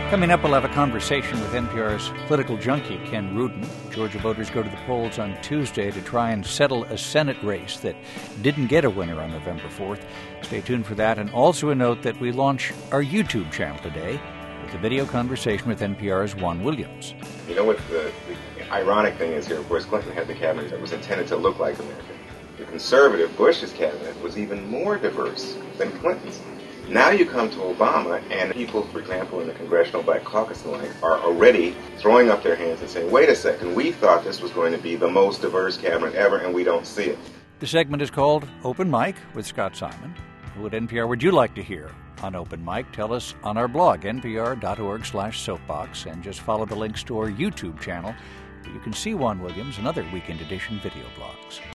Coming up, we'll have a conversation with NPR's political junkie, Ken Rudin. Georgia voters go to the polls on Tuesday to try and settle a Senate race that didn't get a winner on November 4th. Stay tuned for that. And also a note that we launch our YouTube channel today with a video conversation with NPR's Juan Williams. You know what the ironic thing is here? Of course, Clinton had the cabinet that was intended to look like America. The conservative Bush's cabinet was even more diverse than Clinton's. Now you come to Obama, and people, for example, in the Congressional Black Caucus and the like, are already throwing up their hands and saying, wait a second, we thought this was going to be the most diverse cabinet ever, and we don't see it. The segment is called Open Mic with Scott Simon. Who at NPR would you like to hear on Open Mic? Tell us on our blog, npr.org/soapbox, and just follow the links to our YouTube channel where you can see Juan Williams and other Weekend Edition video blogs.